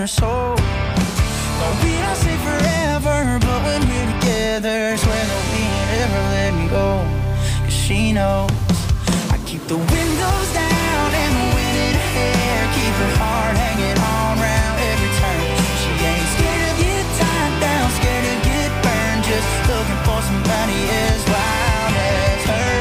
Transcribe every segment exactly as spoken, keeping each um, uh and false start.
her soul. No, we don't say forever, but when we're together, swear that we ain't ever let me go. Cause she knows I keep the windows down and the wind in her hair, keep her heart hanging on round every turn. She ain't scared to get tied down, scared to get burned, just looking for somebody as wild as her.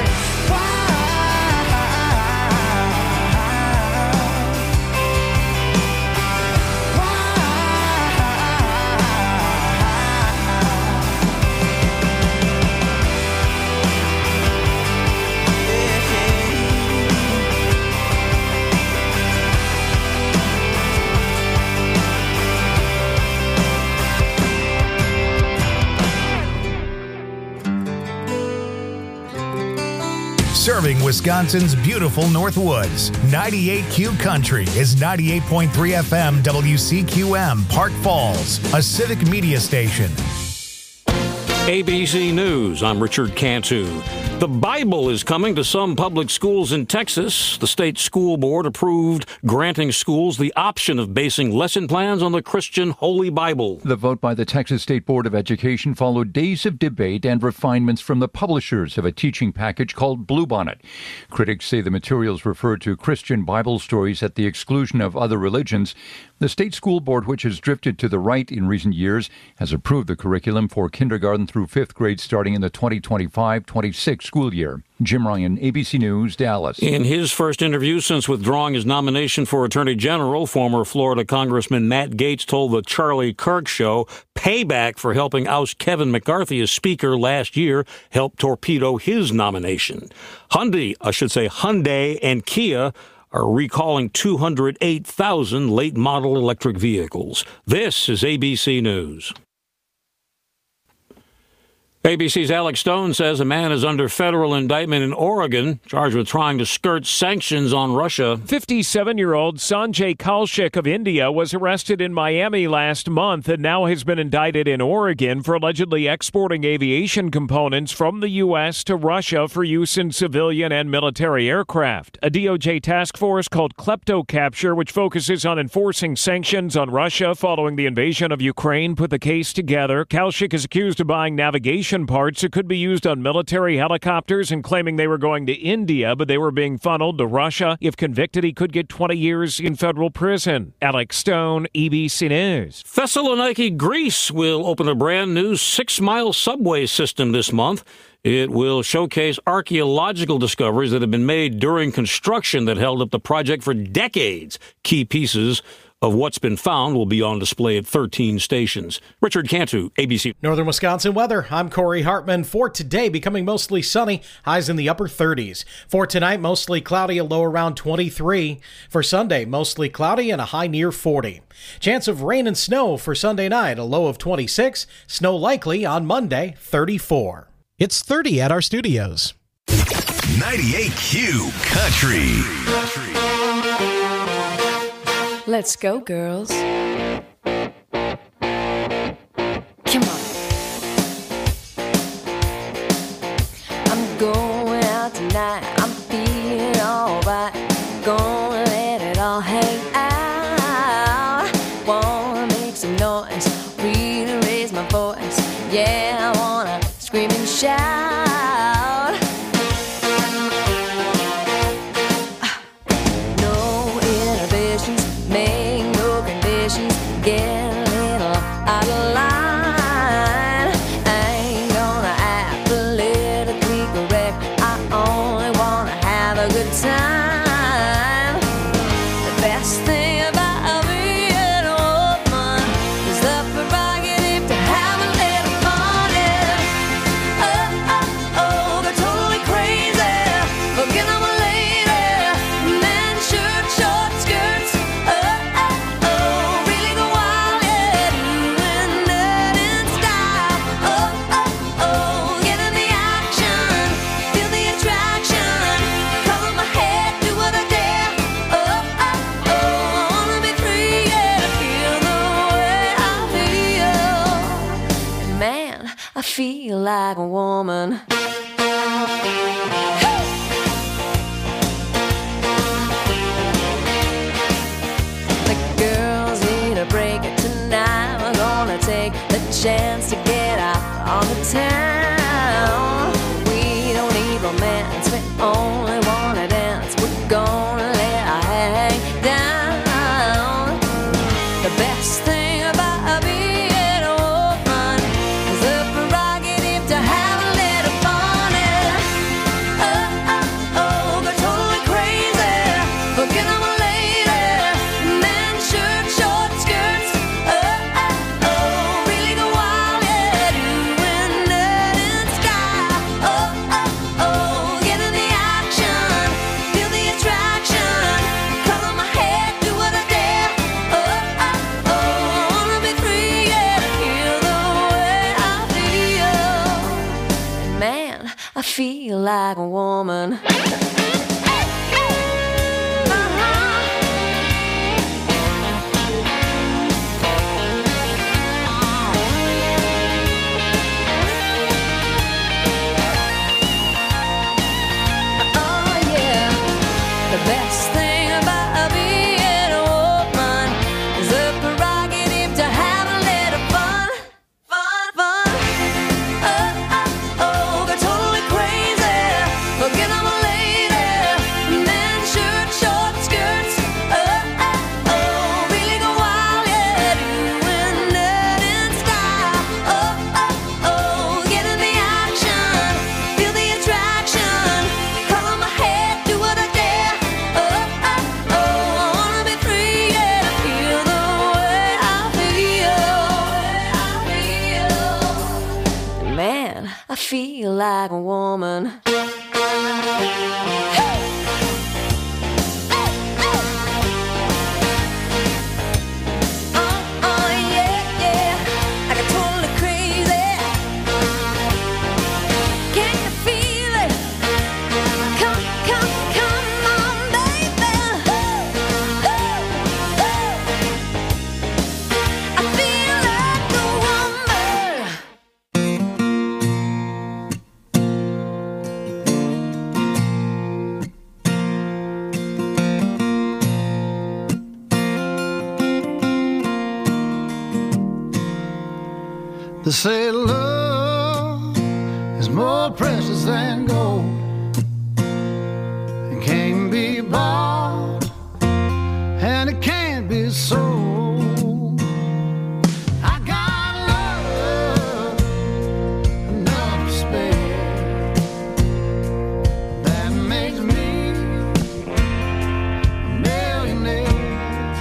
Serving Wisconsin's beautiful Northwoods, ninety-eight Q Country is ninety-eight point three F M W C Q M, Park Falls, a civic media station. A B C News, I'm Richard Cantu. The Bible is coming to some public schools in Texas. The state school board approved granting schools the option of basing lesson plans on the Christian Holy Bible. The vote by the Texas State Board of Education followed days of debate and refinements from the publishers of a teaching package called Bluebonnet. Critics say the materials refer to Christian Bible stories at the exclusion of other religions. The state school board, which has drifted to the right in recent years, has approved the curriculum for kindergarten through fifth grade starting in the twenty twenty-five twenty-six school year. Jim Ryan, A B C News, Dallas. In his first interview since withdrawing his nomination for Attorney General, former Florida Congressman Matt Gaetz told the Charlie Kirk Show payback for helping oust Kevin McCarthy as Speaker last year helped torpedo his nomination. Hyundai, I should say Hyundai and Kia are recalling two hundred eight thousand late model electric vehicles. This is A B C News. A B C's Alex Stone says a man is under federal indictment in Oregon, charged with trying to skirt sanctions on Russia. fifty-seven-year-old Sanjay Kaushik of India was arrested in Miami last month and now has been indicted in Oregon for allegedly exporting aviation components from the U S to Russia for use in civilian and military aircraft. A D O J task force called KleptoCapture, which focuses on enforcing sanctions on Russia following the invasion of Ukraine, put the case together. Kaushik is accused of buying navigation parts that could be used on military helicopters and claiming they were going to India, but they were being funneled to Russia. If convicted, he could get twenty years in federal prison. Alex Stone, A B C News. Thessaloniki, Greece will open a brand new six-mile subway system this month. It will showcase archaeological discoveries that have been made during construction that held up the project for decades. Key pieces of what's been found will be on display at thirteen stations. Richard Cantu, A B C. Northern Wisconsin weather. I'm Corey Hartman. For today, becoming mostly sunny, highs in the upper thirties. For tonight, mostly cloudy, a low around twenty-three. For Sunday, mostly cloudy and a high near forty. Chance of rain and snow for Sunday night, a low of twenty-six. Snow likely on Monday, thirty-four. It's thirty at our studios. ninety-eight Q Country. Let's go, girls. Come on. I'm going out tonight. I'm feeling alright. Gonna let it all hang out. Wanna make some noise, really raise my voice. Yeah, I wanna scream and shout. Get a little out of line. I ain't gonna act politically correct. I only wanna have a good time. The best thing about being a woman is the prerogative to have a little fun. Yeah. Oh, oh, oh, they're totally crazy. Forget I'm a lady. Men, shirt, short skirts. Oh, oh, oh. I feel like a woman. The girls need a break. take the chance to get out on the town. We don't need romance, we only want to dance. We're gonna let our hang down. The best thing about being a woman is the prerogative to have a little fun. And oh, oh, oh, they're totally crazy. Forget I'm a lady. Men, shirt, short skirts. Oh, oh, oh, really go wild, yeah, doing that in sky. Oh, oh, oh, get in the action, feel the attraction. Color my head, do what I dare. Oh, oh, oh, I wanna be free, yeah, feel the way I feel. Man, I feel like a woman. Oh yeah, the best thing about being a woman is the prerogative to have a little fun, fun, fun. Oh, oh, oh, they're totally crazy. Forget I'm a lady. Men, shirt, short skirts. Oh, oh, oh, really go wild, yeah, doing that in style. Oh, oh, oh, get in the action, feel the attraction. Color my head, do what I dare. Oh, oh, oh, I wanna be free, yeah, feel the way I feel. Man, I feel like a woman. Oh, oh, yeah, yeah, I got totally crazy. Can you feel it? Come, come, come on, baby. Ooh, ooh, ooh. I feel like a woman. They say love is more precious than gold. It can't be bought and it can't be sold. I got love enough to spare. That makes me a millionaire.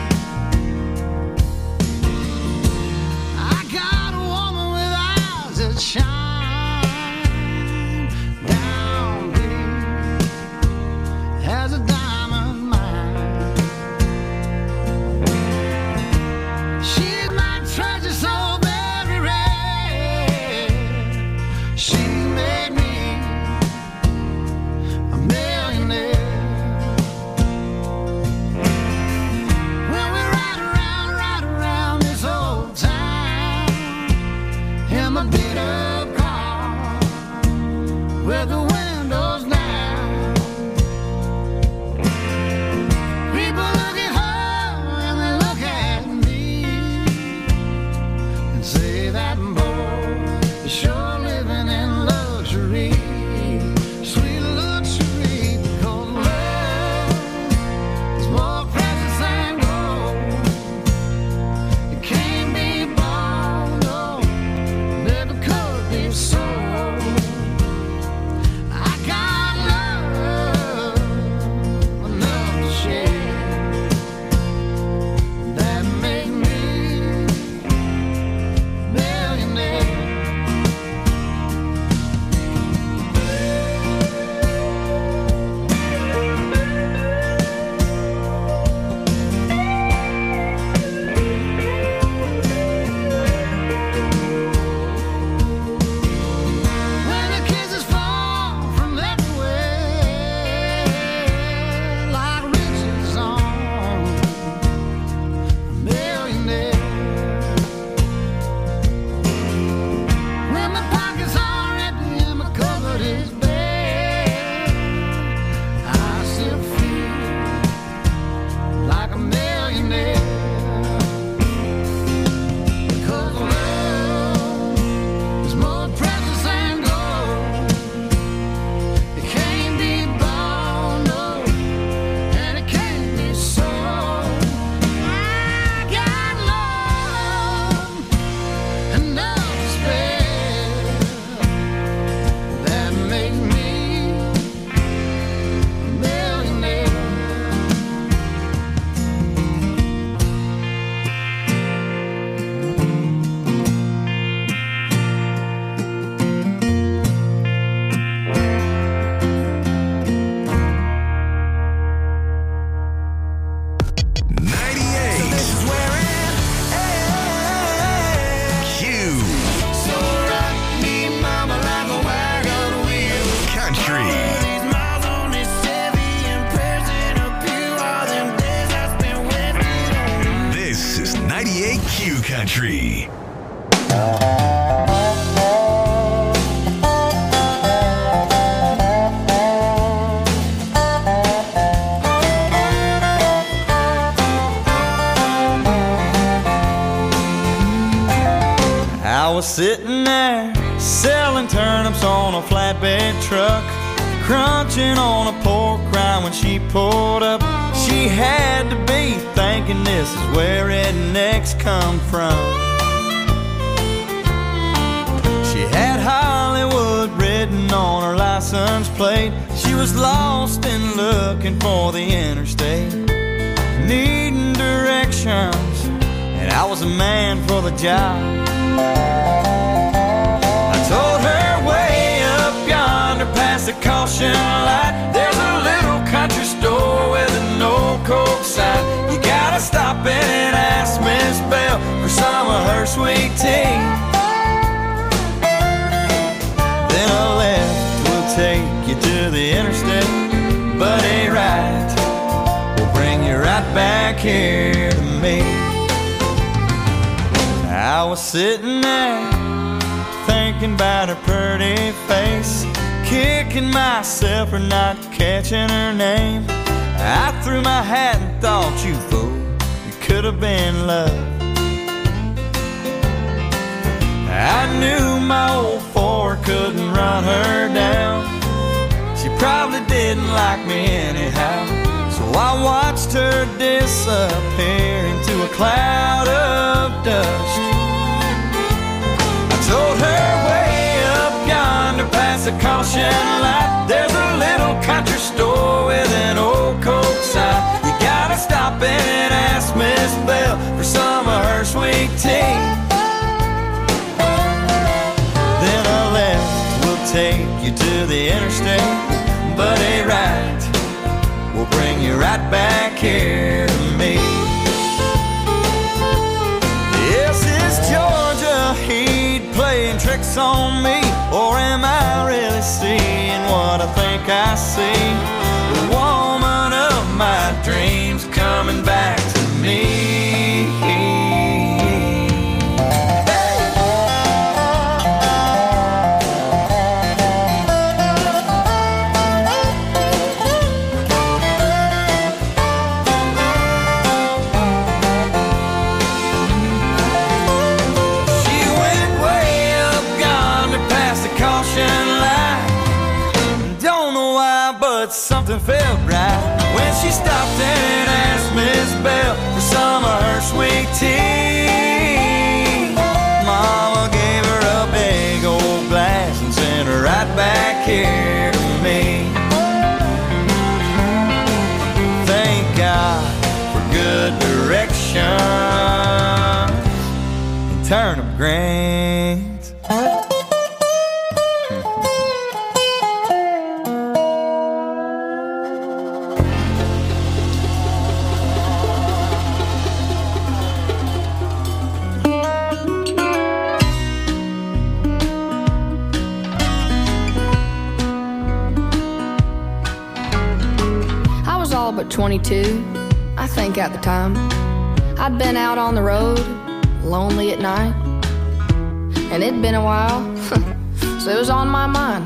I got a woman with eyes that shine down deep as a diamond mine. She's my treasure so very rare. She made me a millionaire. When we ride around, ride around this old town in my beat up car with the windows down. People look at her and they look at me and say that boy is sure living in luxury, sweet luxury, because love is more precious than gold. It can't be bought, no, never could be sold. I got love enough to share. That make me a millionaire. Country. I was sitting there selling turnips on a flatbed truck, crunching on a pork rind when she pulled up. She had to be thinking this is where rednecks come from. She had Hollywood written on her license plate. She was lost and looking for the interstate, needing directions, and I was a man for the job. I told her way up yonder past the caution light, there's a little country store with an old Coke sign. You gotta stop in and ask Miss Bell for some of her sweet tea. Then a left will take you to the interstate, but a right will bring you right back here to me. I was sitting there thinking about her pretty face, kicking myself for not catching her name. I threw my hat and thought, you fool, you could have been love. I knew my old Ford couldn't run her down. She probably didn't like me anyhow, so I watched her disappear into a cloud of dust. Told her way up yonder past the caution light, there's a little country store with an old Coke sign. You gotta stop in and ask Miss Bell for some of her sweet tea. Then a left will take you to the interstate, but a right will bring you right back here to me. Yes, it's Georgia Heat playing tricks on me, or am I really seeing what I think I see? The woman of my dreams coming back to me. Something felt right when she stopped and asked Miss Bell for some of her sweet tea. Mama gave her a big old glass and sent her right back here to me. Thank God for good direction and turnip greens. But twenty-two, I think at the time. I'd been out on the road, lonely at night, and it'd been a while, so it was on my mind.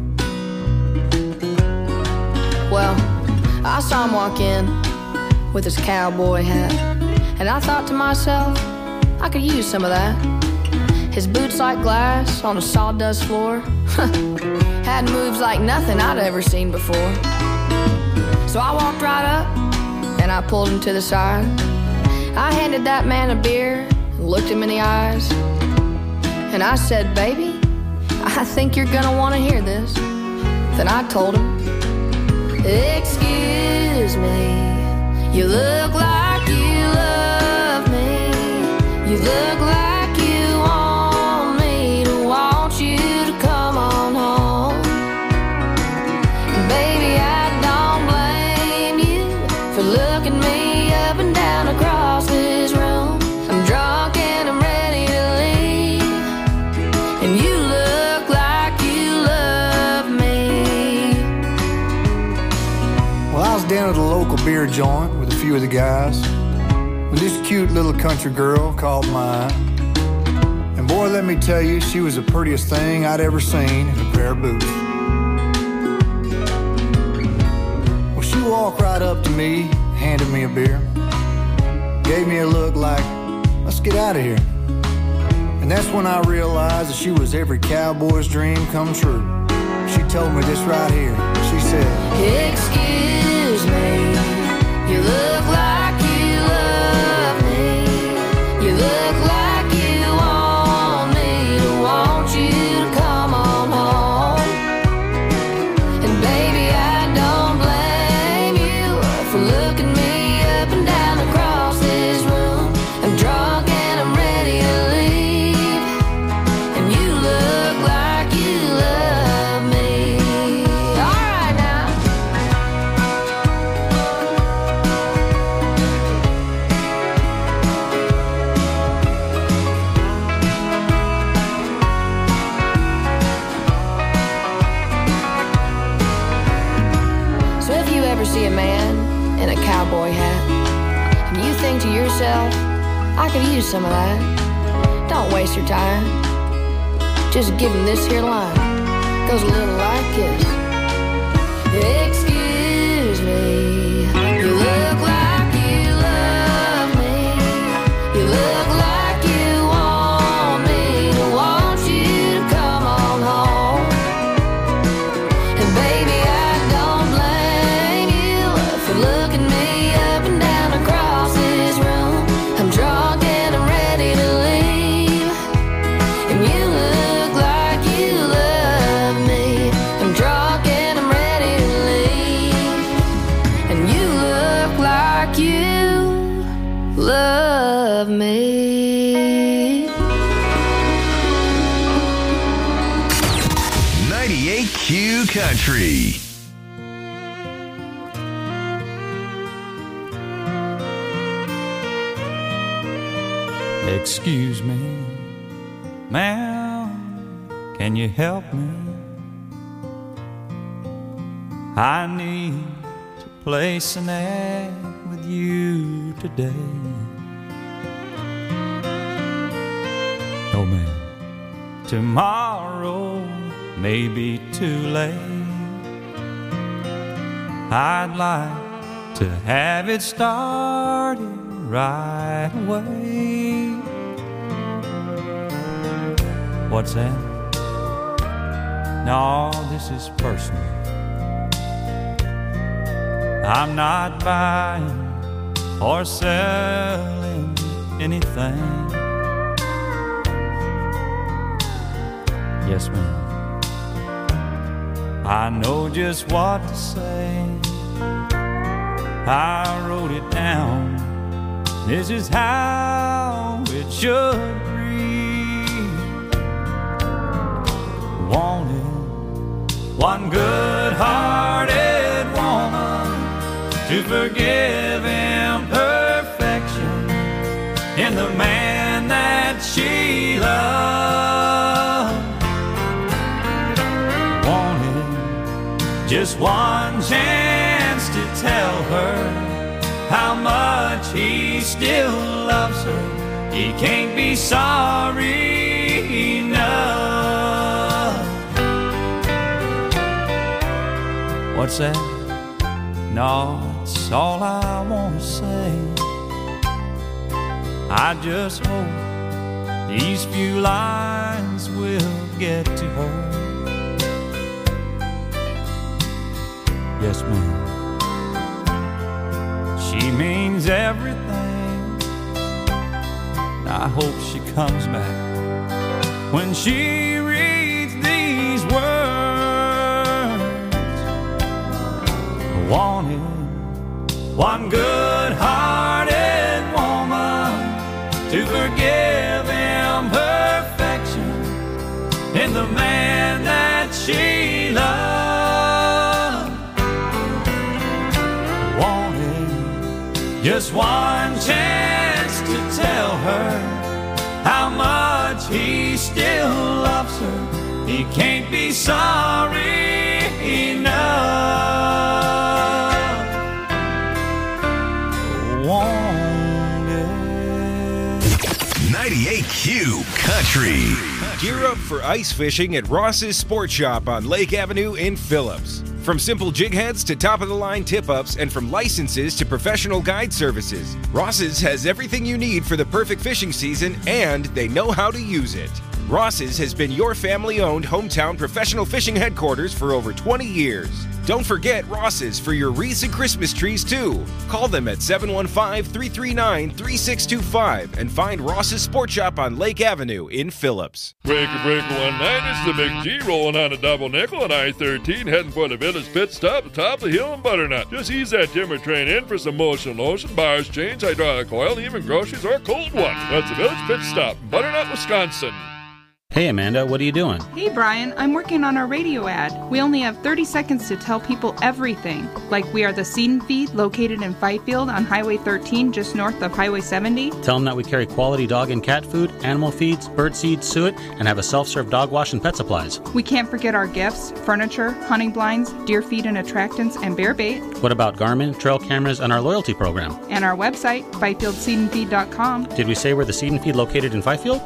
Well, I saw him walk in with his cowboy hat, and I thought to myself, I could use some of that. His boots like glass on a sawdust floor had moves like nothing I'd ever seen before. So I walked right up and I pulled him to the side. I handed that man a beer and looked him in the eyes, and I said, baby, I think you're gonna want to hear this. Then I told him, excuse me, you look like you love me. You look like you want me to want you to come on home. Baby, I looking me up and down across this room. I'm drunk and I'm ready to leave, and you look like you love me. Well, I was down at a local beer joint with a few of the guys. with this cute little country girl called mine. And boy, let me tell you, she was the prettiest thing I'd ever seen in a pair of boots. Well, she walked right up to me, handed me a beer, gave me a look like, let's get out of here. And that's when I realized that she was every cowboy's dream come true. She told me this right here. She said, excuse me, you look like you love me. You look like you want me to want you to come on home. And baby, I don't blame you for looking me up and down across this room. I'm drunk and I'm ready to leave, and you look like you love me. All right now. So if you ever see a man in a cowboy hat and you think to yourself, I could use some of that, don't waste your time. Just give him this here line. Goes a little like this. Excuse me, you look like you love me. You look like you want me to want you to come on home. And baby, I don't blame you for looking me up and down across this room. I'm drunk and I'm ready to leave, and you look like you love me. I'm drunk and I'm ready to leave, and you look like you love me. ninety-eight Q Country. Excuse me, ma'am, can you help me? I need to place an ad with you today. Oh man, tomorrow may be too late. I'd like to have it started right away. What's that? No, this is personal. I'm not buying or selling anything. Yes, ma'am. I know just what to say. I wrote it down. This is how it should read. Wanted one good-hearted woman to forgive imperfection in the man that she loved. Wanted just one chance to tell her how much he still loves her. He can't be sorry enough. What's that? No, it's all I want to say. I just hope these few lines will get to her. Yes, ma'am. She means everything. I hope she comes back when she reads these words. I wanted one good-hearted woman to forgive imperfection in the man that she loved. I wanted just one chance to tell her how much he still loves her. He can't be sorry enough. Wanted Country. Gear up for ice fishing at Ross's Sport Shop on Lake Avenue in Phillips. From simple jig heads to top-of-the-line tip-ups and from licenses to professional guide services, Ross's has everything you need for the perfect fishing season, and they know how to use it. Ross's has been your family-owned hometown professional fishing headquarters for over twenty years. Don't forget Ross's for your wreaths and Christmas trees, too. Call them at seven one five, three three nine, three six two five and find Ross's Sport Shop on Lake Avenue in Phillips. Breaker, breaker, one nine. It's the Big G rolling on a double nickel on I thirteen, heading for the Village Pit Stop at the top of the hill in Butternut. Just ease that timber train in for some motion lotion, bars, chains, hydraulic oil, even groceries or cold one. That's the Village Pit Stop in Butternut, Wisconsin. Hey Amanda, what are you doing? Hey Brian, I'm working on our radio ad. We only have thirty seconds to tell people everything. Like we are the Seed and Feed located in Fifield on Highway thirteen just north of Highway seventy. Tell them that we carry quality dog and cat food, animal feeds, bird seed, suet, and have a self-serve dog wash and pet supplies. We can't forget our gifts, furniture, hunting blinds, deer feed and attractants, and bear bait. What about Garmin, trail cameras, and our loyalty program? And our website, fifield seed and feed dot com. Did we say we're the Seed and Feed located in Fifield?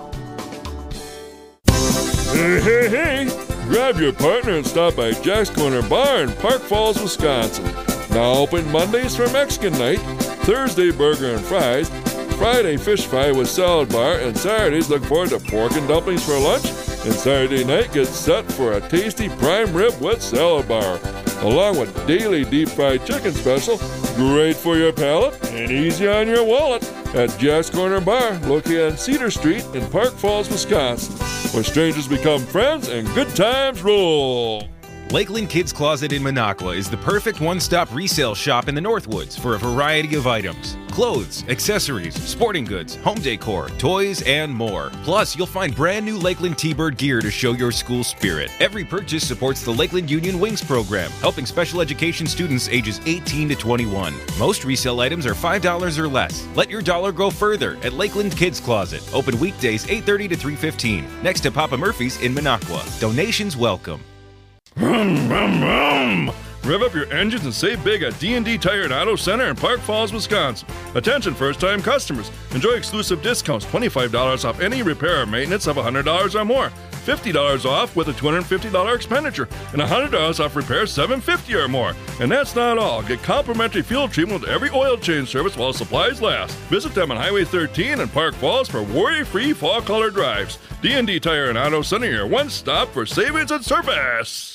Hey, hey, hey! Grab your partner and stop by Jack's Corner Bar in Park Falls, Wisconsin. Now open Mondays for Mexican night, Thursday burger and fries, Friday fish fry with salad bar, and Saturdays look forward to pork and dumplings for lunch, and Saturday night gets set for a tasty prime rib with salad bar, along with daily deep fried chicken special, great for your palate and easy on your wallet, at Jack's Corner Bar, located on Cedar Street in Park Falls, Wisconsin, where strangers become friends and good times roll. Lakeland Kids Closet in Minocqua is the perfect one-stop resale shop in the Northwoods for a variety of items. Clothes, accessories, sporting goods, home decor, toys, and more. Plus, you'll find brand new Lakeland T-Bird gear to show your school spirit. Every purchase supports the Lakeland Union Wings program, helping special education students ages eighteen to twenty-one. Most resale items are five dollars or less. Let your dollar go further at Lakeland Kids Closet. Open weekdays eight thirty to three fifteen. Next to Papa Murphy's in Minocqua. Donations welcome. Vroom, vroom, vroom. Rev up your engines and save big at D and D Tire and Auto Center in Park Falls, Wisconsin. Attention first-time customers. Enjoy exclusive discounts, twenty-five dollars off any repair or maintenance of one hundred dollars or more, fifty dollars off with a two hundred fifty dollars expenditure, and one hundred dollars off repairs seven hundred fifty dollars or more. And that's not all. Get complimentary fuel treatment with every oil change service while supplies last. Visit them on Highway thirteen in Park Falls for worry-free fall color drives. D and D Tire and Auto Center, your one-stop for savings and service.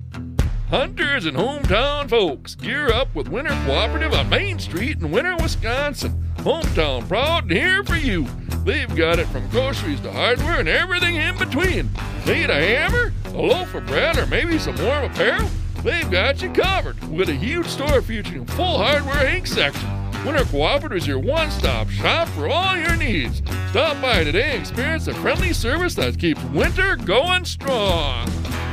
Hunters and hometown folks, gear up with Winter Cooperative on Main Street in Winter, Wisconsin. Hometown proud and here for you. They've got it from groceries to hardware and everything in between. Need a hammer, a loaf of bread, or maybe some warm apparel? They've got you covered with a huge store featuring full hardware ink section. Winter Cooperative is your one-stop shop for all your needs. Stop by today and experience the friendly service that keeps winter going strong.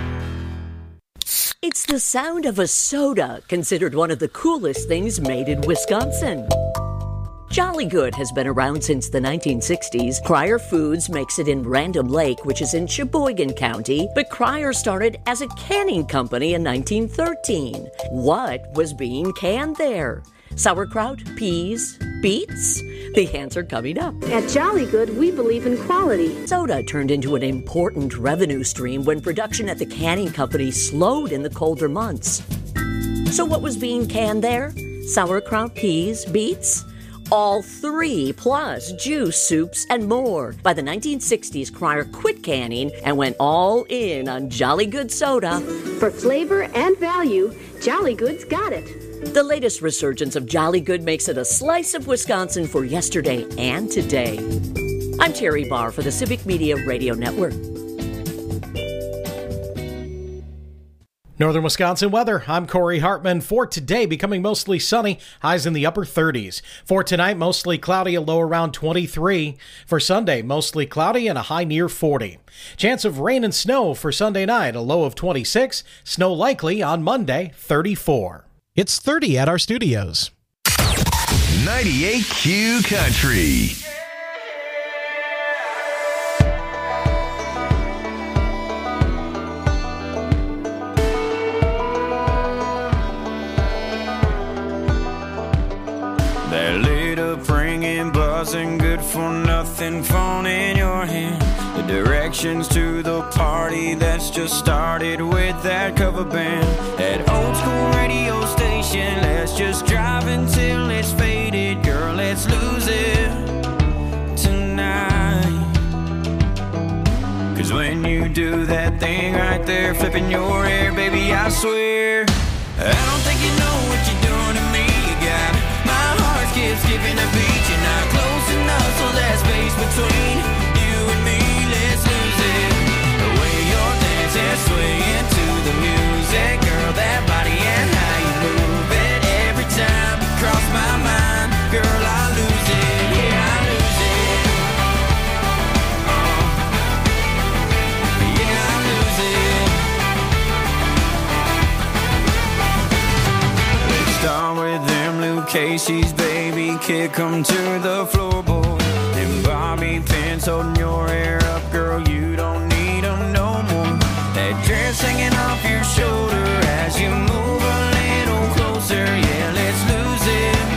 It's the sound of a soda, considered one of the coolest things made in Wisconsin. Jolly Good has been around since the nineteen sixties. Cryer Foods makes it in Random Lake, which is in Sheboygan County, but Cryer started as a canning company in nineteen thirteen. What was being canned there? Sauerkraut, peas, beets? The answer coming up. At Jolly Good, we believe in quality. Soda turned into an important revenue stream when production at the canning company slowed in the colder months. So what was being canned there? Sauerkraut, peas, beets? All three, plus juice, soups, and more. By the nineteen sixties, Cryer quit canning and went all in on Jolly Good soda. For flavor and value, Jolly Good's got it. The latest resurgence of Jolly Good makes it a slice of Wisconsin for yesterday and today. I'm Terry Barr for the Civic Media Radio Network. Northern Wisconsin weather. I'm Corey Hartman. For today, becoming mostly sunny, highs in the upper thirties. For tonight, mostly cloudy, a low around twenty-three. For Sunday, mostly cloudy and a high near forty. Chance of rain and snow for Sunday night, a low of twenty-six. Snow likely on Monday, thirty-four. It's thirty at our studios. ninety-eight Q Country. That laid up ringing, buzzing, good for nothing phone in your hand. The direct directions to the party that's just started with that cover band. That old school radio station, let's just drive until it's faded. Girl, let's lose it tonight. Cause when you do that thing right there, flipping your hair, baby, I swear I don't think you know what you're doing to me. You got my heart skips skipping a beat. You're not close enough, so that space between you and me, let's lose it. The way you're dancing, swaying to the music, girl, that body and how you move it. Every time you cross my mind, girl, I lose it. Yeah, I lose it. Oh. Yeah, I lose it. Let's start with them Luke Casey's, baby, kick 'em to the floorboard. And Bobby pins holding your hair up, girl, you don't need 'em no more. That dress hanging off your shoulder as you move a little closer. Yeah, let's lose it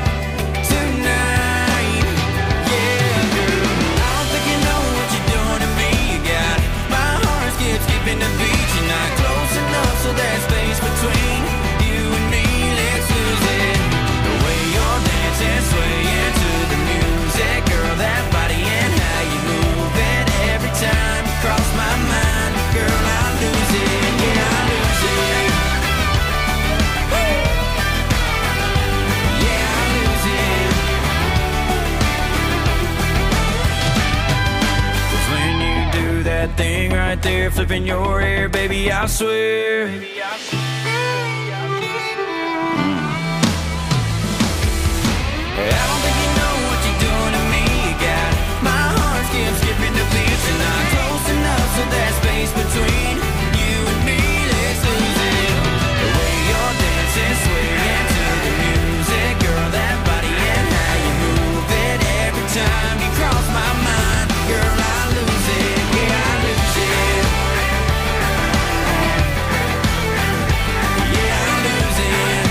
tonight. Yeah, girl, I don't think you know what you're doing to me. You got my heart skip skipping the beat. You're not close enough, so that space between you and me, let's lose it. The way you're dancing, swaying to the music, girl, that body and how you move it. Every time you cross my mind, girl, I lose it. Yeah, I lose it. Woo! Yeah, I lose it. 'Cause when you do that thing right there, flipping your hair, baby, I swear. I don't think you know what you're doing to me. You got my heart skip skipping the beat. You're not close enough, so that space between you and me, let's lose it. The way you're dancing, swaying to the music, girl, that body and how you move it. Every time you cross my mind, girl, I lose it. Yeah, I lose it. Yeah, I lose it.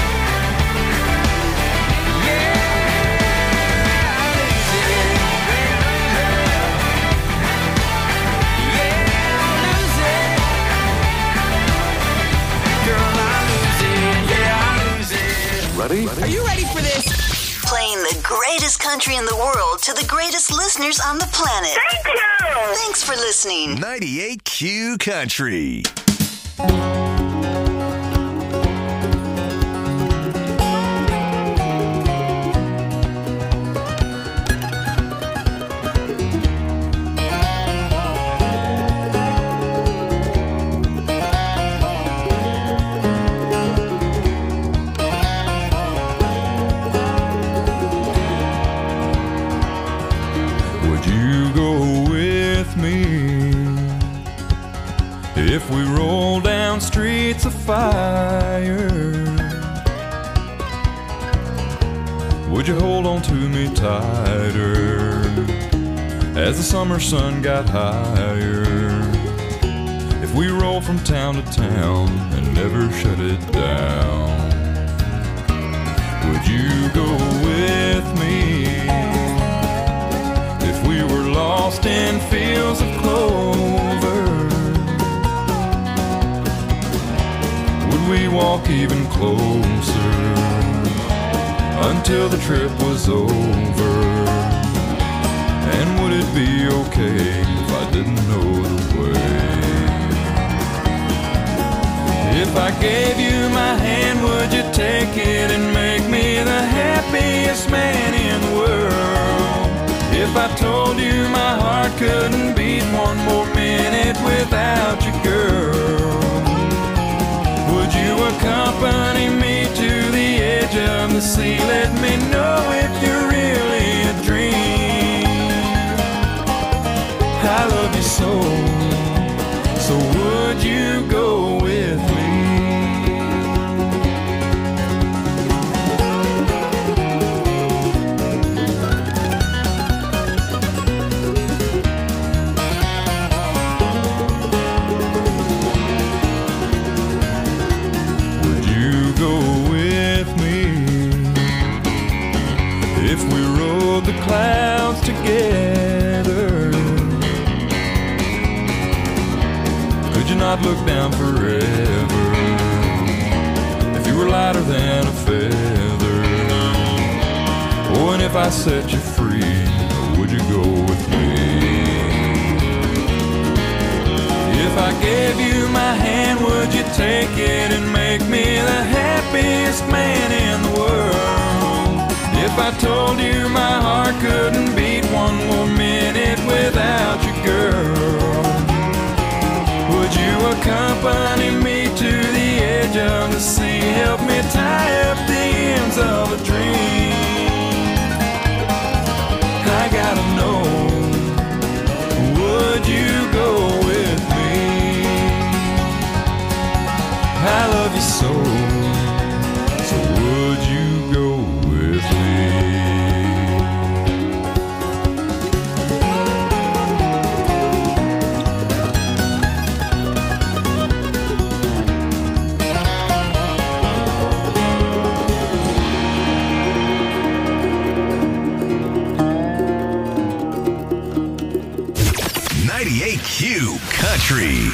Ready? Are you ready for this? Playing the greatest country in the world to the greatest listeners on the planet. Thank you! Thanks for listening. ninety-eight Q Country. Would you go with me if we roll down streets of fire? Would you hold on to me tighter as the summer sun got higher? If we roll from town to town and never shut it down, would you go with me if we were lost in fields of clover? Would we walk even closer until the trip was over? And would it be okay if I didn't know the way? If I gave you my hand, would you take it and make me the happiest man in the world? If I told you my heart couldn't beat one more minute without you, girl, would you accompany me to the edge of the sea? Let me know if you're really a dream. I love you so, so would you go with me? Would you go with me if we rode the clouds together? Could you not look down forever? If you were lighter than a feather, oh, and if I set you free, would you go with me? If I gave you my hand, would you take it and make me the happiest man in the world? If I told you my heart couldn't beat one more minute without you, girl, would you accompany me to the edge of the sea? Help me tie up the ends of a dream. I gotta know, would you go with me? I love you so, so would you go with me? ninety-eight Q Country.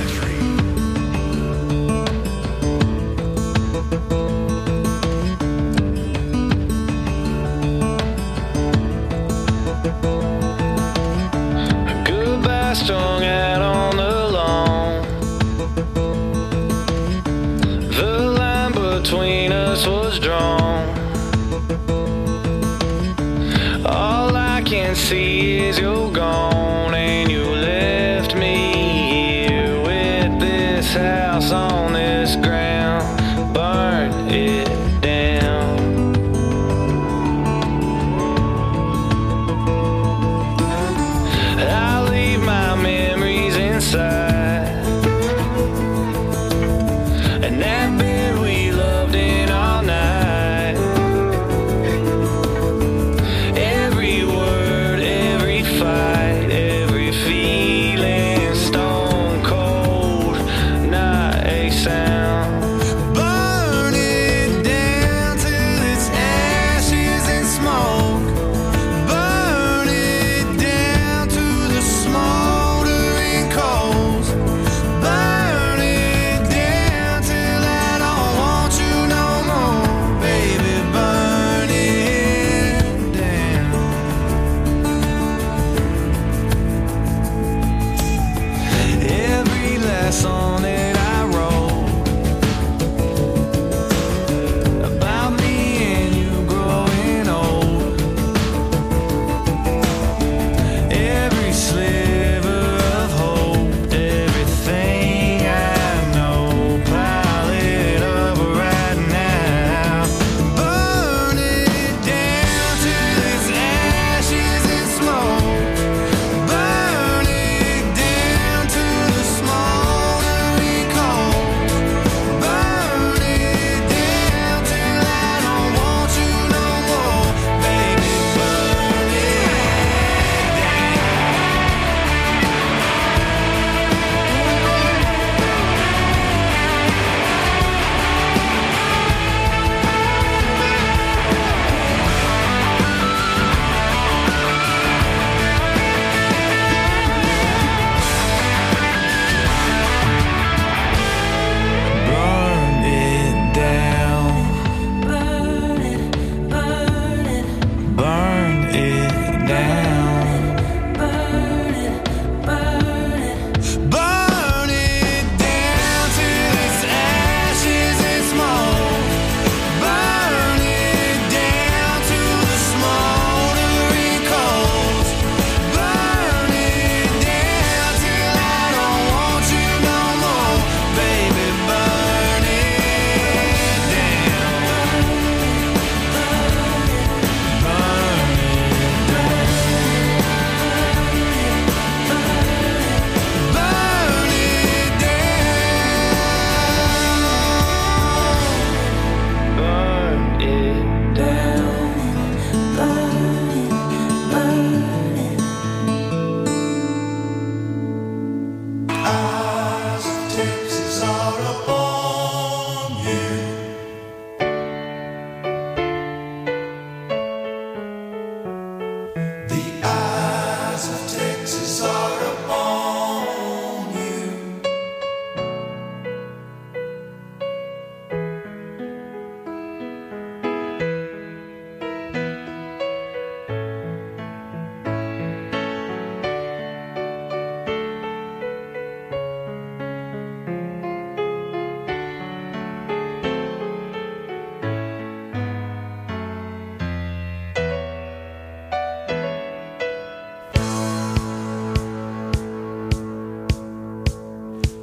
Goodbye strung out on the lawn. The line between us was drawn. All I can see is you're gone, and you left me here with this house on this ground. Burn it down. I leave my memories inside, and that bed we loved in all night. Every word, every fight, every feeling, stone cold, not a sound. Burn it down till it's ashes and smoke. Burn it down to the smoldering coals. Burn it down till I don't want you no more, baby. Burn it down. Every last song that I wrote about me and you growing old. Every sliver of hope, everything I know, pile it up right now. Burn it down till it's ashes and smoke. Burn it down to the smoldering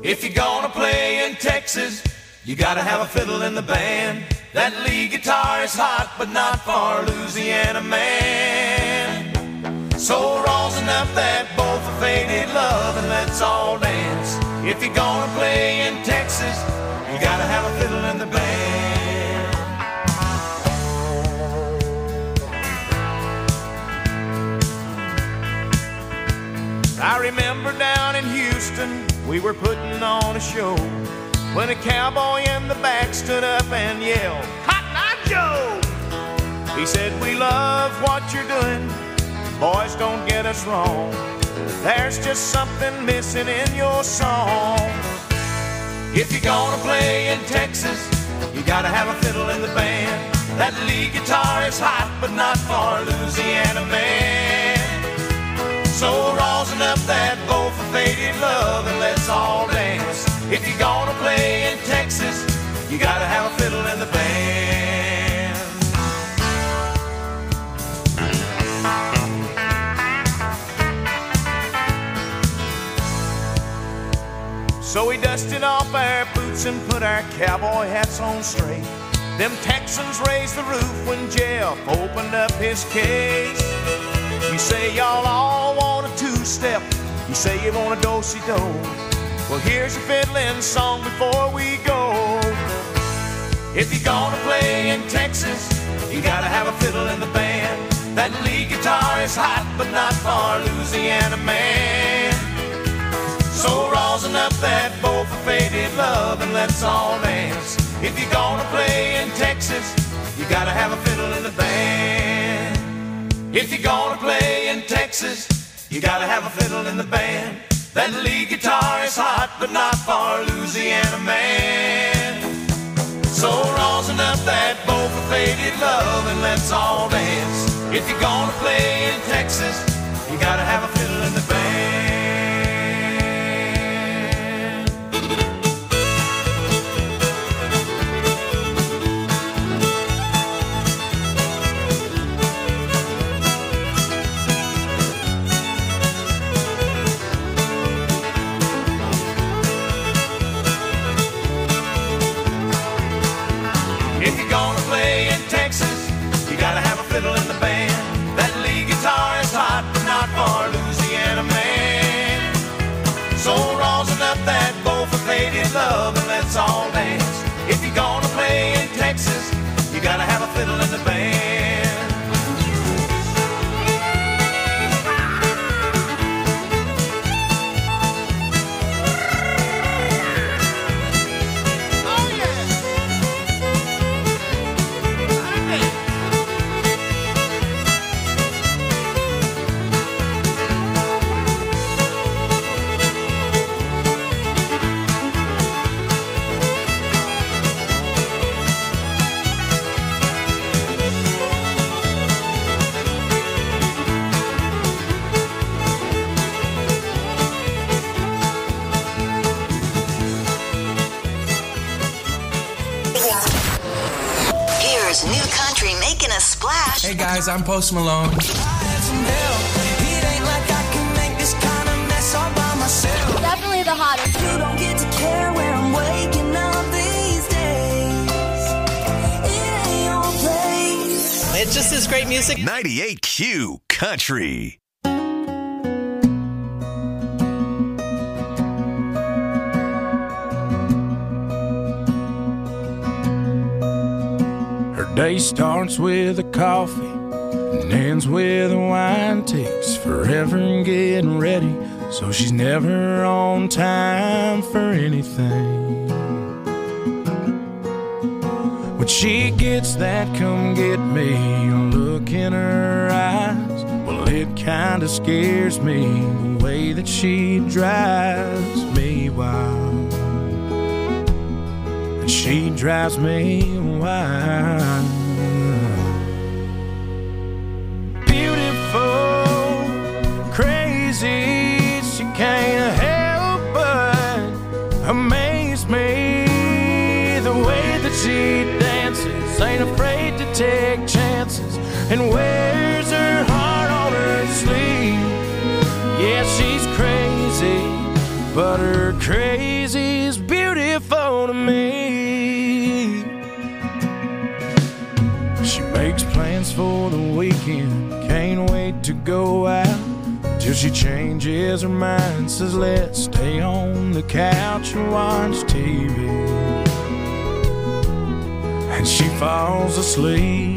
If you're gonna play in Texas, you gotta have a fiddle in the band. That lead guitar is hot, but not for a Louisiana man. So rosin up that bowl for faded love and let's all dance. If you're gonna play in Texas, you gotta have a fiddle in the band. I remember down in Houston, we were putting on a show when a cowboy in the back stood up and yelled, "Cotton Eye Joe!" He said, "We love what you're doing, boys, don't get us wrong. There's just something missing in your song. If you're gonna play in Texas, you gotta have a fiddle in the band. That lead guitar is hot, but not for a Louisiana man. So rosin up that bowl for faded love and let's all dance. If you're gonna play in Texas, you gotta have a fiddle in the band." So we dusted off our boots and put our cowboy hats on straight. Them Texans raised the roof when Jeff opened up his case. You say y'all all want a two-step, you say you want a do-si-do. Well, here's your fiddling song before we go. If you're gonna play in Texas, you gotta have a fiddle in the band. That lead guitar is hot, but not for a Louisiana man. So rosin up that bowl for faded love and let's all dance. If you're gonna play in Texas, you gotta have a fiddle in the band. If you're gonna play in Texas, you gotta have a fiddle in the band. That lead guitar is hot, but not for a Louisiana man. So rosin up that bowl for faded love and let's all dance. If you're gonna play in Texas, you gotta have a fiddle in the band. If you're gonna play in Texas, you gotta have a fiddle in the band. That lead guitar is hot, but not for a Louisiana man. So rosin up that bowl for faded love and let's all dance. If you're gonna play in Texas, you gotta have a fiddle in the band. Here's new country making a splash. Hey guys, I'm Post Malone. Definitely the hottest. You don't get to care where I'm waking up these days. It ain't your place. It's just this great music. ninety-eight Q Country. Day starts with a coffee and ends with a wine. Takes forever in getting ready, so she's never on time for anything. When she gets that come get me look in her eyes, well, it kinda scares me the way that she drives me wild. And she drives me wild. Beautiful, crazy, she can't help but amaze me. The way that she dances, ain't afraid to take chances, and wears her heart on her sleeve. Yeah, she's crazy, but her crazy's beautiful to me. She makes plans for the weekend, can't wait to go out, till she changes her mind, says let's stay on the couch and watch T V. And she falls asleep.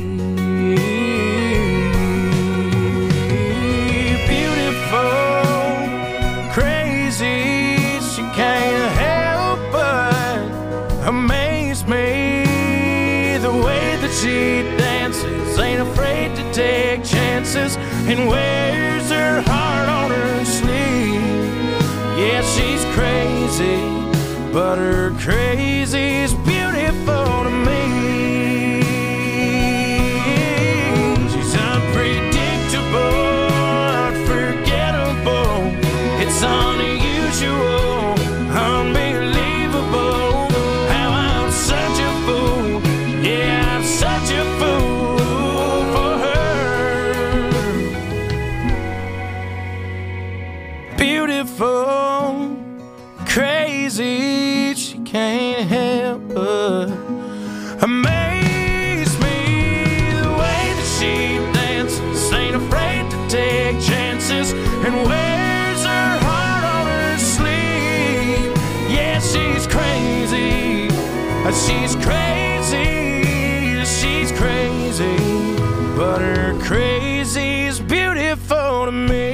Crazy, she can't help but amaze me. The way that she dances, ain't afraid to take chances, and wears her heart on her sleeve. Yeah, she's crazy, but her crazy's beautiful to me. She's unpredictable, unforgettable. It's unusual, unbelievable, how I'm such a fool. Yeah, I'm such a fool for her. Beautiful, crazy, she can't help but amaze me. The way that she dances, ain't afraid to take chances, and wears her heart on her sleeve. Yeah, she's crazy, she's crazy, she's crazy, but her crazy's beautiful to me.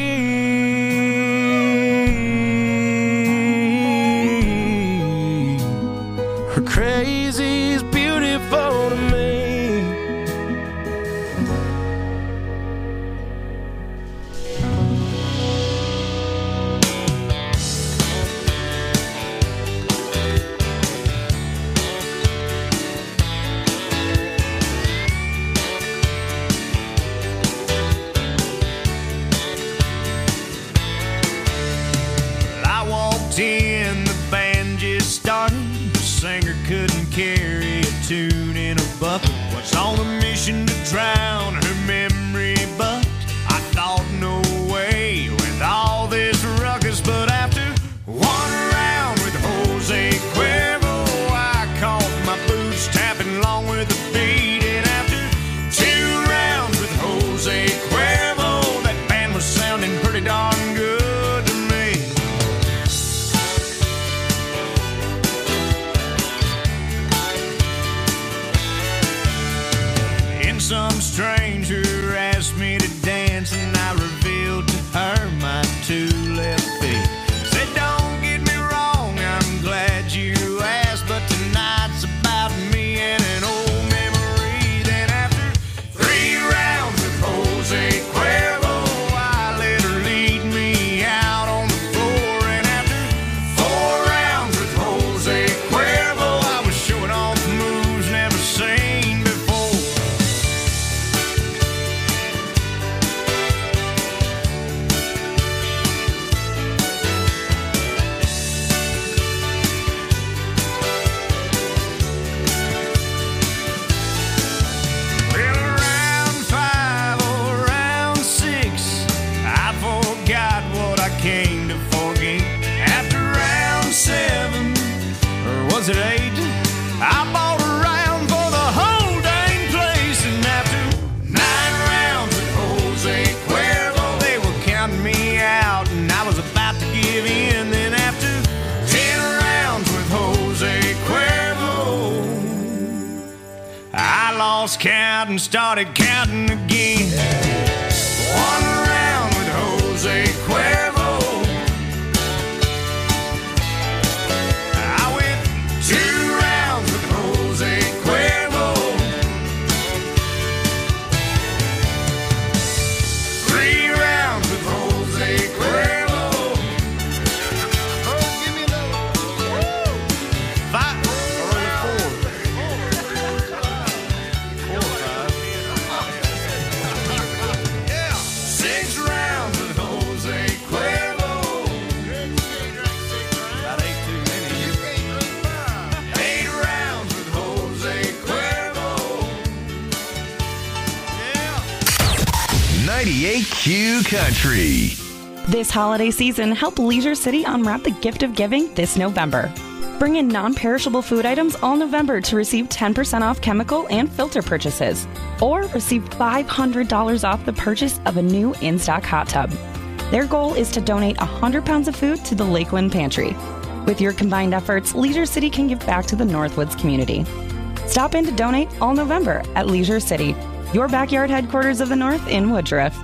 Her crazy's beautiful to me. In the band just started, the singer couldn't carry a tune in a bucket, was on a mission to drown her memory, but I thought no way with all this ruckus. But after one round with Jose Cuervo, I caught my boots tapping along with the beat, and after two rounds with Jose Cuervo, that band was sounding pretty darn good. Some stranger asked me to dance, and I revealed to her my two left feet. Said, don't get me wrong, I'm glad you asked, but tonight's about me and an old memory. Then after three rounds with Jose Cuervo, I let her lead me out on the floor. And after four rounds with Jose Cuervo, I was showing off moves never seen before. Came to forget. After round seven, or was it eight, I bought a round for the whole dang place. And after nine rounds with Jose Cuervo, they were counting me out, and I was about to give in. Then after ten rounds with Jose Cuervo, I lost count and started counting again. One round with Jose Cuervo, ninety-eight Q Country. This holiday season, help Leisure City unwrap the gift of giving this November. Bring in non-perishable food items all November to receive ten percent off chemical and filter purchases. Or receive five hundred dollars off the purchase of a new in-stock hot tub. Their goal is to donate one hundred pounds of food to the Lakeland Pantry. With your combined efforts, Leisure City can give back to the Northwoods community. Stop in to donate all November at Leisure City, your backyard headquarters of the North in Woodruff.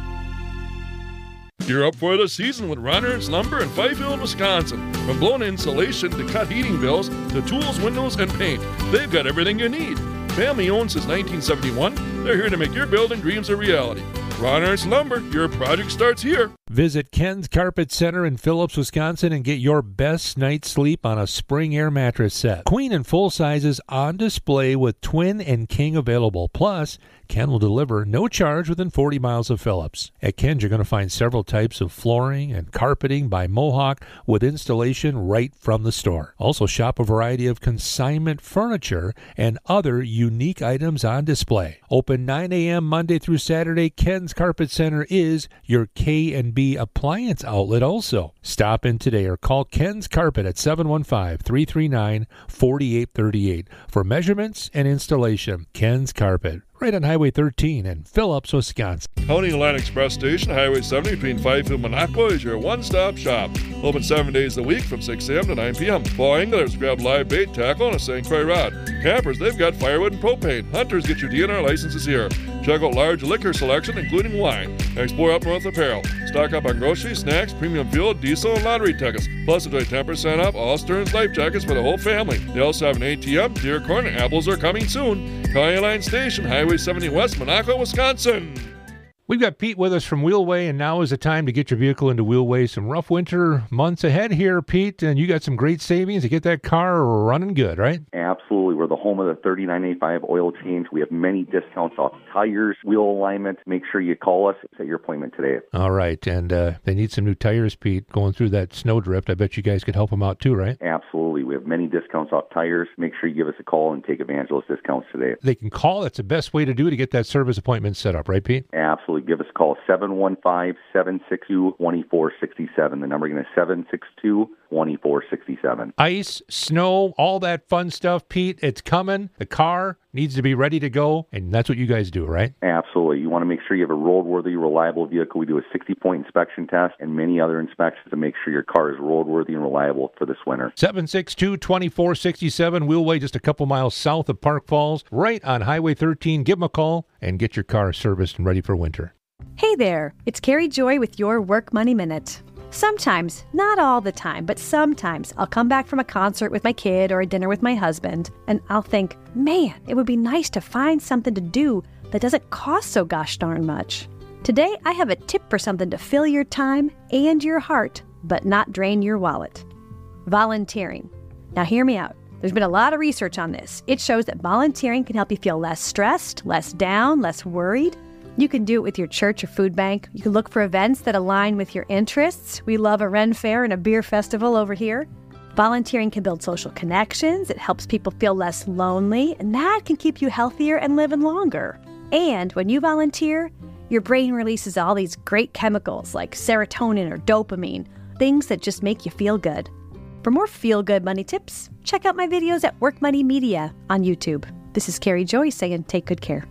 Gear up for the season with Ronner's Lumber in Fifield, Wisconsin. From blown insulation to cut heating bills to tools, windows, and paint, they've got everything you need. Family owned since nineteen seventy-one, they're here to make your building dreams a reality. Ronner's Lumber, your project starts here. Visit Ken's Carpet Center in Phillips, Wisconsin and get your best night's sleep on a spring air mattress set. Queen and full sizes on display with twin and king available. Plus, Ken will deliver no charge within forty miles of Phillips. At Ken's, you're going to find several types of flooring and carpeting by Mohawk with installation right from the store. Also, shop a variety of consignment furniture and other unique items on display. Open nine a.m. Monday through Saturday, Ken's Carpet Center is your K and B appliance outlet also. Stop in today or call Ken's Carpet at seven one five, three three nine, four eight three eight for measurements and installation. Ken's Carpet, right on Highway thirteen in Phillips, Wisconsin. County Line Express Station, Highway seventy between Fifield and Monaco is your one-stop shop. Open seven days a week from six a.m. to nine p.m. For anglers, grab live bait, tackle, and a Saint Croix rod. Campers, they've got firewood and propane. Hunters, get your D N R licenses here. Check out large liquor selection, including wine. Explore Up North apparel. Stock up on groceries, snacks, premium fuel, diesel, and lottery tickets. Plus, enjoy ten percent off all Stearns life jackets for the whole family. They also have an A T M, deer corn, and apples are coming soon. County Line Station, Highway seventy West, Monaco, Wisconsin. We've got Pete with us from Wheelway, and now is the time to get your vehicle into Wheelway. Some rough winter months ahead here, Pete, and you got some great savings to get that car running good, right? Absolutely. We're the home of the thirty-nine eighty-five oil change. We have many discounts off tires, wheel alignment. Make sure you call us at your appointment today. All right, and uh, they need some new tires, Pete, going through that snowdrift. I bet you guys could help them out too, right? Absolutely. We have many discounts off tires. Make sure you give us a call and take advantage of those discounts today. They can call. That's the best way to do to get that service appointment set up, right, Pete? Absolutely. Give us a call, seven one five, seven six two, two four six seven. The number again is seven six two, two four six seven. Ice, snow, all that fun stuff, Pete. It's coming. The car needs to be ready to go, and that's what you guys do, right? Absolutely. You want to make sure you have a roadworthy, reliable vehicle. We do a sixty-point inspection test and many other inspections to make sure your car is roadworthy and reliable for this winter. seven six two, two four six seven, Wheelway, just a couple miles south of Park Falls, right on Highway thirteen. Give them a call and get your car serviced and ready for winter. Hey there, it's Carrie Joy with your Work Money Minute. Sometimes, not all the time, but sometimes I'll come back from a concert with my kid or a dinner with my husband, and I'll think, man, it would be nice to find something to do that doesn't cost so gosh darn much. Today, I have a tip for something to fill your time and your heart, but not drain your wallet. Volunteering. Now hear me out. There's been a lot of research on this. It shows that volunteering can help you feel less stressed, less down, less worried. You can do it with your church or food bank. You can look for events that align with your interests. We love a Ren Fair and a beer festival over here. Volunteering can build social connections. It helps people feel less lonely, and that can keep you healthier and living longer. And when you volunteer, your brain releases all these great chemicals like serotonin or dopamine, things that just make you feel good. For more feel-good money tips, check out my videos at Work Money Media on YouTube. This is Carrie Joy saying take good care.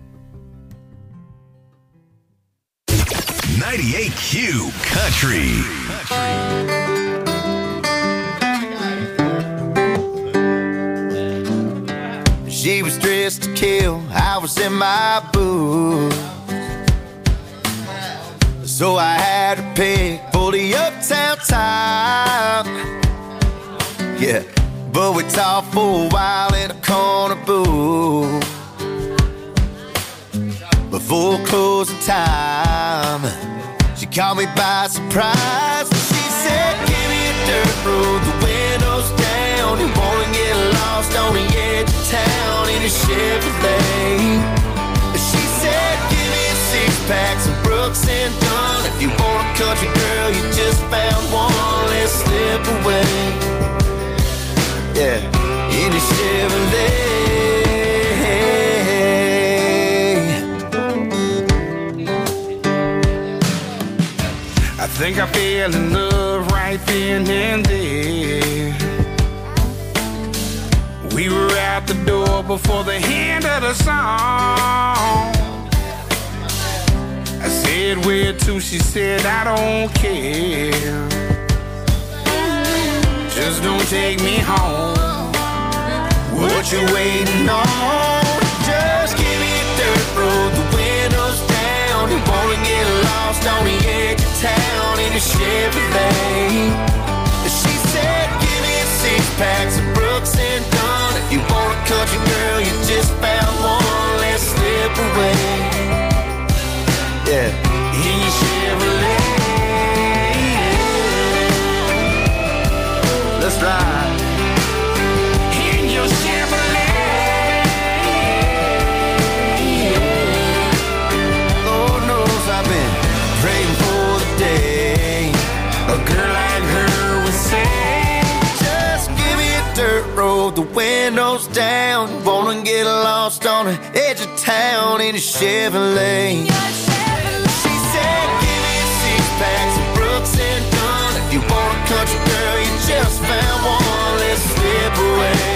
ninety-eight Q Country. She was dressed to kill, I was in my boots, so I had to pick for the uptown time. Yeah, but we talked for a while in a corner booth before closing time. She caught me by surprise. She said, give me a dirt road, the windows down. You wanna get lost on the edge of town in a Chevrolet. She said, give me a six-pack, some Brooks and Dunn. If you want a country girl, you just found one. Let's slip away. Yeah, in a Chevrolet. I think I fell in love right then and there. We were out the door before the end of the song. I said, where to? She said, I don't care. Just don't take me home. What you waiting on? Just give me a dirt road, the windows down. You wanna get lost on the edge of town in a Chevrolet. She said, give me a six packs of Brooks and Dunn. If you want a country girl, you just found one. Let's slip away. Yeah, in your Chevrolet. Let's ride. In your Chevrolet. Lord knows I've been praying for the day a girl like her would say, just give me a dirt road, the windows down. Wanna get lost on the edge of town in a Chevrolet. She said, give me a six packs of Brooks and Dunn. If you want a country girl, you just found one. Let's slip away.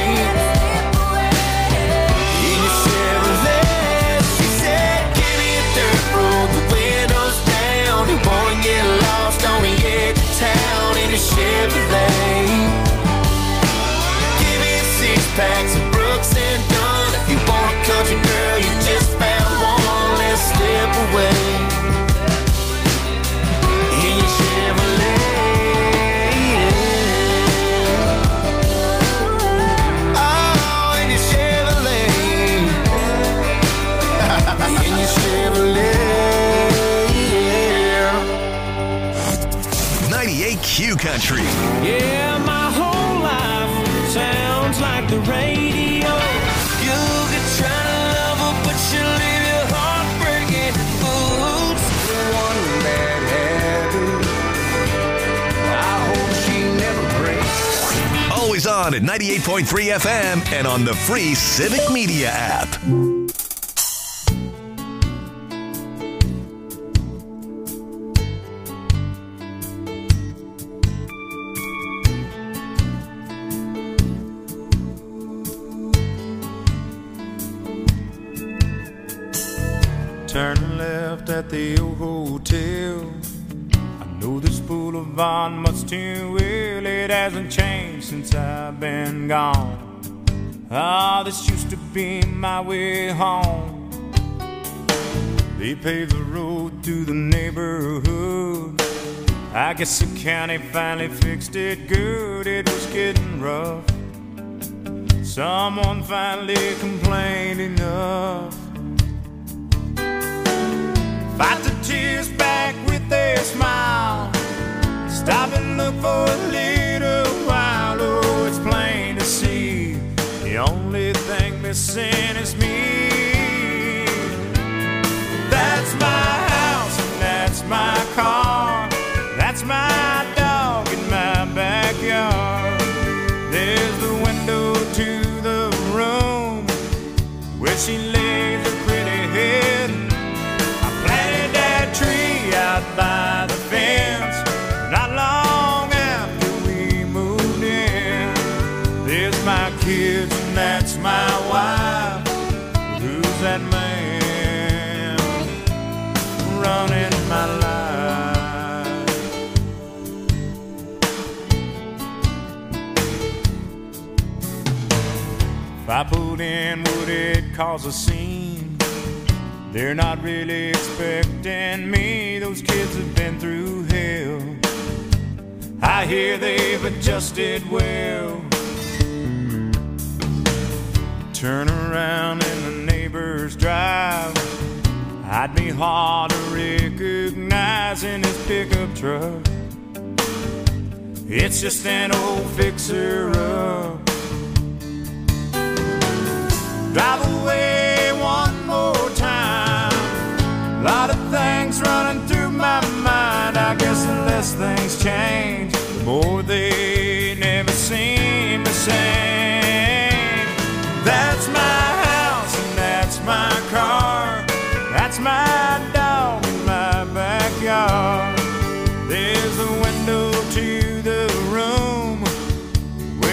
In your Chevrolet. She said, give me a dirt road, the windows down. You wanna get lost on the edge of town in a Chevrolet. Give me a six packs of Brooks and Dunn. If you want a country girl, you just found one. Let's slip away. In your Chevrolet. Oh, in your Chevrolet. In your Chevrolet. ninety-eight Q Country. Yeah, my whole life sounds like the radio. You could try to love her, but she'll leave your heart breaking. Oops, one bad habit. I hope she never breaks. Always on at ninety-eight point three F M and on the free Civic Media app. Turn left at the old hotel. I know this boulevard much too well. It hasn't changed since I've been gone. Ah, this used to be my way home. They paved the road through the neighborhood. I guess the county finally fixed it good. It was getting rough. Someone finally complained enough. Fight the tears back with a smile. Stop and look for a little while. Oh, it's plain to see the only thing missing is me. That's my house and that's my car. That's my dog in my backyard. There's the window to the room where she lays her pretty head. Tree out by the fence. Not long after we moved in. There's my kids and that's my wife. Who's that man running my life? If I put in, would it cause a scene? They're not really expecting me. Those kids have been through hell. I hear they've adjusted well. Turn around in the neighbor's drive. I'd be hard to recognize in his pickup truck. It's just an old fixer-up. Drive away one more time. A lot of things running through my mind. I guess the less things change, the more they never seem the same. That's my house and that's my car. That's my dog in my backyard. There's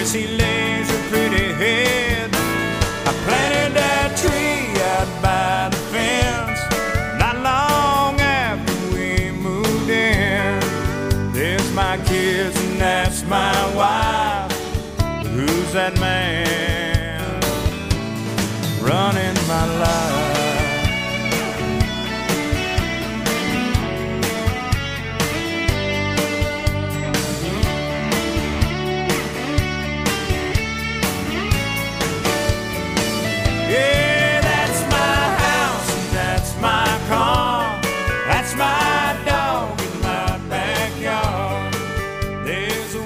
as he lays her pretty head. I planted that tree out by the fence not long after we moved in. There's my kids and that's my wife. Who's that man running my life? Yeah, that's my house and that's my car. That's my dog in my backyard. There's a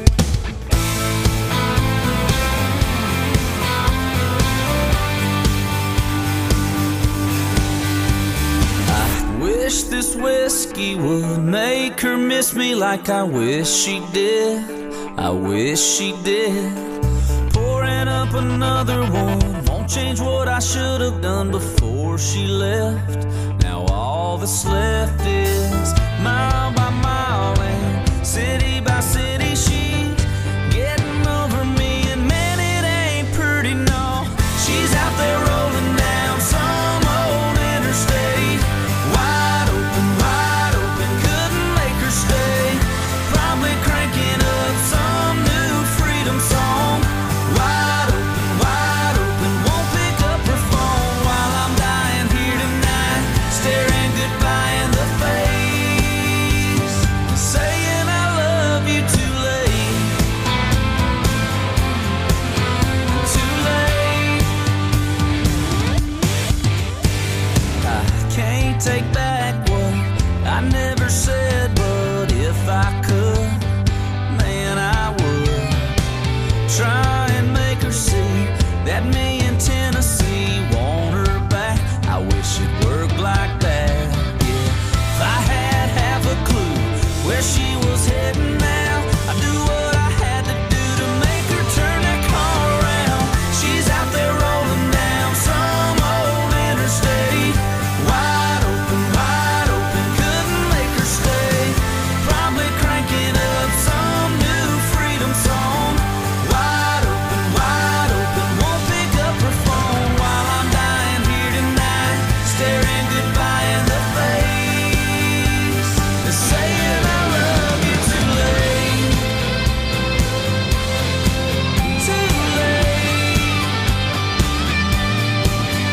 I wish this whiskey would make her miss me like I wish she did. I wish she did. Pouring up another one won't change what I should have done before she left. Now all that's left is mile by mile and city by city. She getting over me, and man, it ain't pretty, no. She's out there rolling down some old interstate, wide open, wide open, couldn't make her stay. Probably cranking up some new freedom song. Wide open, wide open, won't pick up her phone while I'm dying here tonight, staring goodbye in the face, saying I love you too late, too late. I can't take back what I never said, but if I could, man, I would try.